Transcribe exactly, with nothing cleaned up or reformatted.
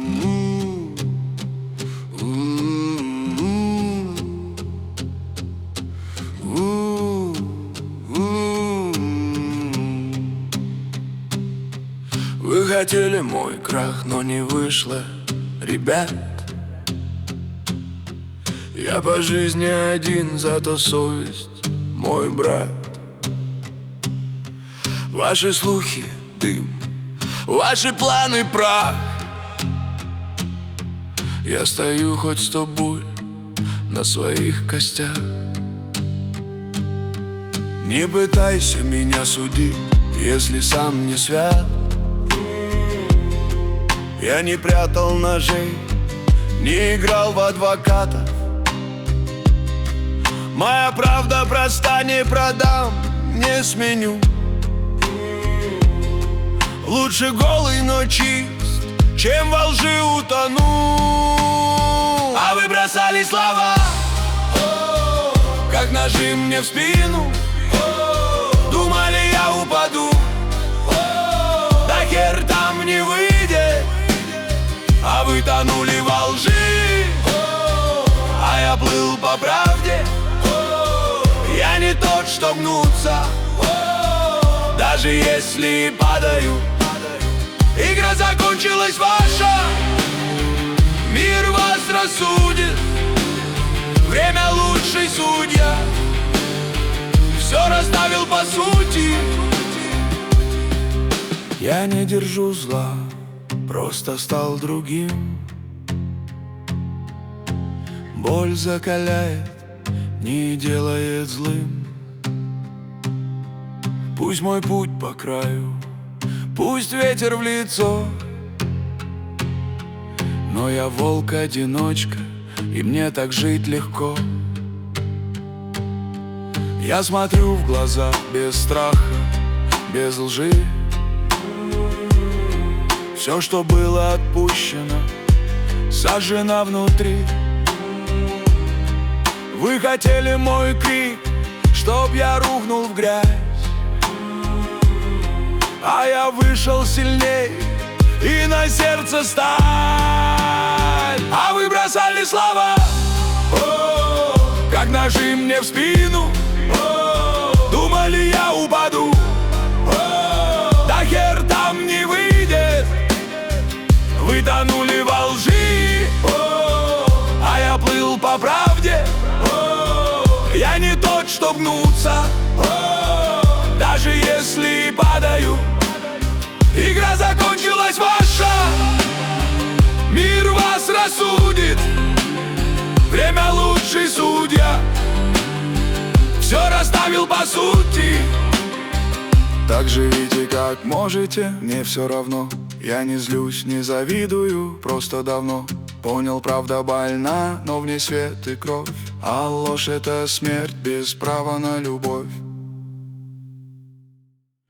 Вы хотели мой крах, но не вышло, ребят. Я по жизни один, зато совесть мой брат. Ваши слухи — дым, ваши планы — прах. Я стою хоть сто бурь на своих костях. Не пытайся меня судить, если сам не свят. Я не прятал ножей, не играл в адвокатов. Моя правда проста, не продам, не сменю. Лучше голый, но чист, чем во лжи утону. А вы бросали слова, как ножи мне в спину. Думали, я упаду, да хер там не выйдет. А вы тонули во лжи, а я плыл по правде. Я не тот, что гнуться, даже если падаю. Игра закончилась ваша, мир вас рассудит. Время лучший судья, все расставил по сути. Я не держу зла, просто стал другим. Боль закаляет, не делает злым. Пусть мой путь по краю, пусть ветер в лицо, но я волк-одиночка, и мне так жить легко. Я смотрю в глаза без страха, без лжи. Все, что было отпущено, сожжено внутри. Вы хотели мой крик, чтоб я рухнул в грязь, а я вышел сильней, и на сердце сталь. А вы бросали слова, как ножи мне в спину. Думали, я упаду, да хер там не выйдет. Вы тонули во лжи, а я плыл по правде. Я не тот, что гнуться, даже если падаю. Игра закончилась ваша, мир вас рассудит. Время лучший судья, все расставил по сути. Так живите как можете, мне все равно. Я не злюсь, не завидую, просто давно понял, правда больна, но в ней свет и кровь. А ложь — это смерть без права на любовь.